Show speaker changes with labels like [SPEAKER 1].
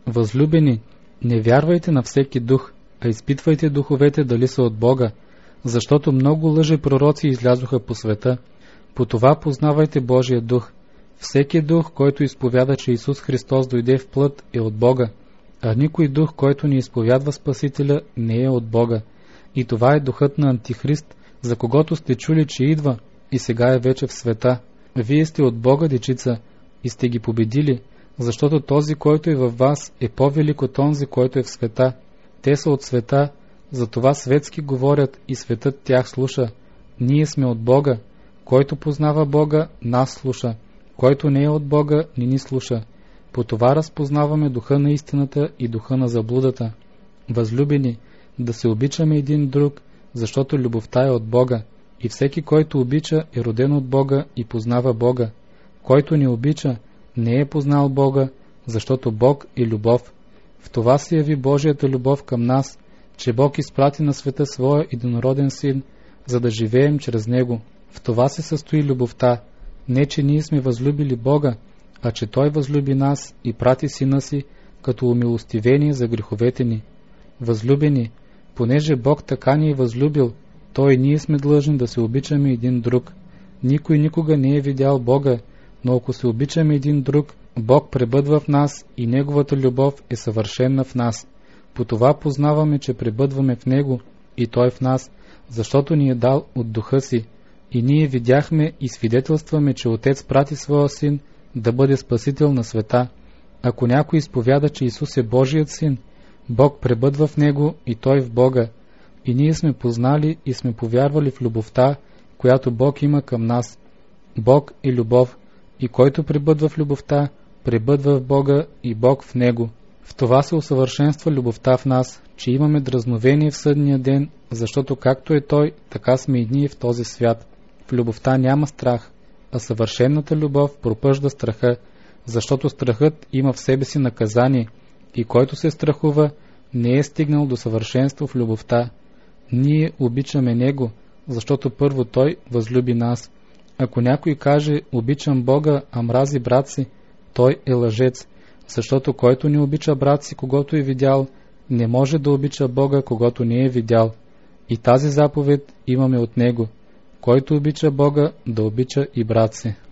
[SPEAKER 1] Възлюбени, не вярвайте на всеки дух, а изпитвайте духовете дали са от Бога, защото много лъжи пророци излязоха по света. По това познавайте Божия дух. Всеки дух, който изповяда, че Исус Христос дойде в плът, е от Бога, а никой дух, който не изповядва Спасителя, не е от Бога. И това е духът на Антихрист, за когото сте чули, че идва и сега е вече в света. Вие сте от Бога, дечица, и сте ги победили, защото този, който е във вас, е по-велик от онзи, който е в света. Те са от света, затова светски говорят и светът тях слуша. Ние сме от Бога. Който познава Бога, нас слуша. Който не е от Бога, не ни слуша. По това разпознаваме духа на истината и духа на заблудата. Възлюбени, да се обичаме един друг, защото любовта е от Бога. И всеки, който обича, е роден от Бога и познава Бога. Който не обича, не е познал Бога, защото Бог е любов. В това се яви Божията любов към нас, че Бог изпрати на света своя единороден син, за да живеем чрез него. В това се състои любовта, не че ние сме възлюбили Бога, а че Той възлюби нас и прати сина си, като умилостивение за греховете ни. Възлюбени, понеже Бог така ни е възлюбил, Той и ние сме длъжни да се обичаме един друг. Никой никога не е видял Бога, но ако се обичаме един друг, Бог пребъдва в нас и Неговата любов е съвършена в нас. По това познаваме, че пребъдваме в Него и Той в нас, защото ни е дал от духа си. И ние видяхме и свидетелстваме, че Отец прати Своя Син да бъде Спасител на света. Ако някой изповяда, че Исус е Божият Син, Бог пребъдва в Него и Той в Бога. И ние сме познали и сме повярвали в любовта, която Бог има към нас. Бог е любов, и който пребъдва в любовта, пребъдва в Бога и Бог в Него. В това се усъвършенства любовта в нас, че имаме дразновение в съдния ден, защото както е Той, така сме и ние в този свят. В любовта няма страх, а съвършената любов пропъжда страха, защото страхът има в себе си наказание, и който се страхува, не е стигнал до съвършенство в любовта. Ние обичаме Него, защото първо Той възлюби нас. Ако някой каже, обичам Бога, а мрази брат си, той е лъжец, защото който не обича брат си, когото е видял, не може да обича Бога, когото не е видял. И тази заповед имаме от Него: който обича Бога, да обича и брат си.